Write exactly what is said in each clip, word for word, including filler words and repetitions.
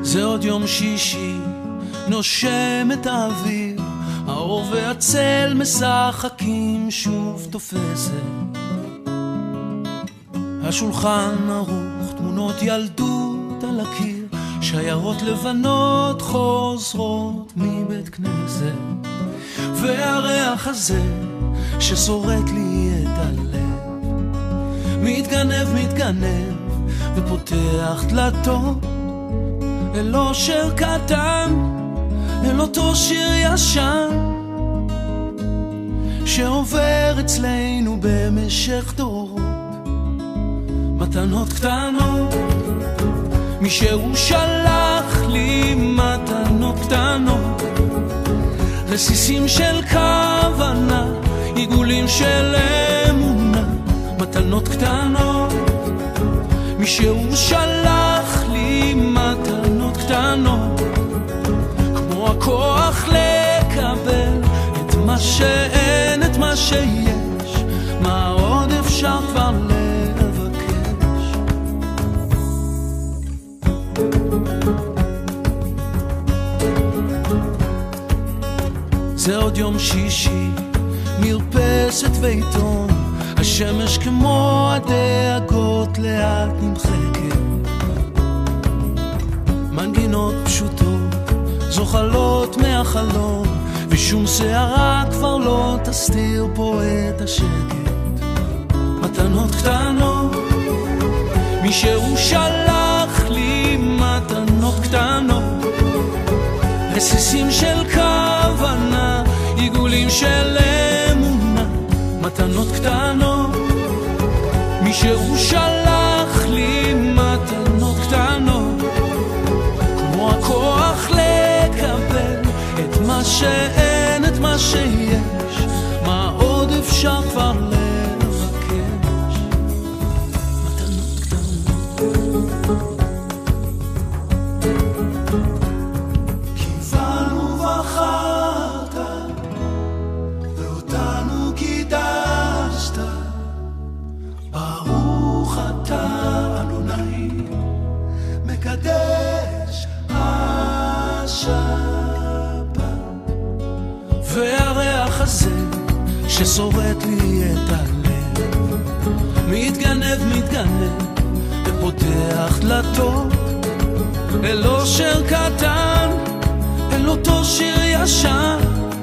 זה עוד יום שישי, נושם את האוויר, האור והצל משחקים, שוב תופסת השולחן ערוך, תמונות ילדות על הקיר, שיירות לבנות חוזרות מבית כנסת, והריח הזה ששורט לי את הלב מתגנב מתגנב ופותח דלתות אל אושר קטן, אל אותו שיר ישן שעובר אצלנו במשך דורות, מתנות קטנות, מי שהוא שלח לי מתנות קטנות, רסיסים של כוונה, עיגולים של אמונה, מתנות קטנות, מי שהוא שלח לי מתנות קטנות, כמו הכוח לקבל את מה שאין, את מה שיש, מה עוד אפשר כבר לבקש. זה עוד יום שישי, מרפסת ועיתון, השמש כמו הדאגות לאט נמחקת, מנגינות פשוטות זוחלות מהחלום, ושום שערה כבר לא תסתיר פה את השקט, מתנות קטנות, מי שהוא שלח לי מתנות קטנות, רסיסים של כוונה, עיגולים של אמונה, מתנות קטנות, מי שהוא שלח לי מתנות קטנות, כמו הכוח לקבל את מה שאין, את מה שיש, מה עוד אפשר כבר לבקש, מתנות קטנות. כיוונו בחרת ואותנו קידשת, ברוך אתה אדוני מקדש השבת. והריח הזה ששורט לי את הלב מתגנב מתגנב ופותח דלתות אל אושר קטן, אל אותו שיר ישן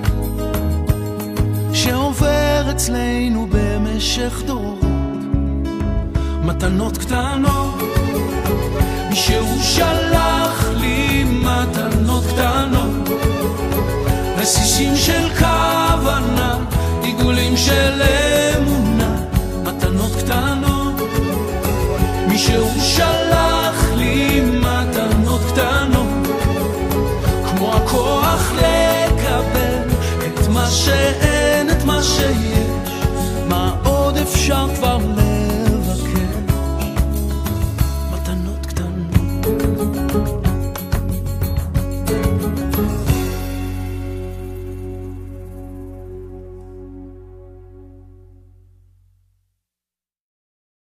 שעובר אצלנו במשך דורות, מתנות קטנות, מי שהוא שלח לי מתנות קטנות, רסיסים של כוונה, עיגולים של אמונה, מתנות קטנות, מי שהוא שלח לי מתנות קטנות, כמו הכוח לקבל את מה שאין, את מה שיש,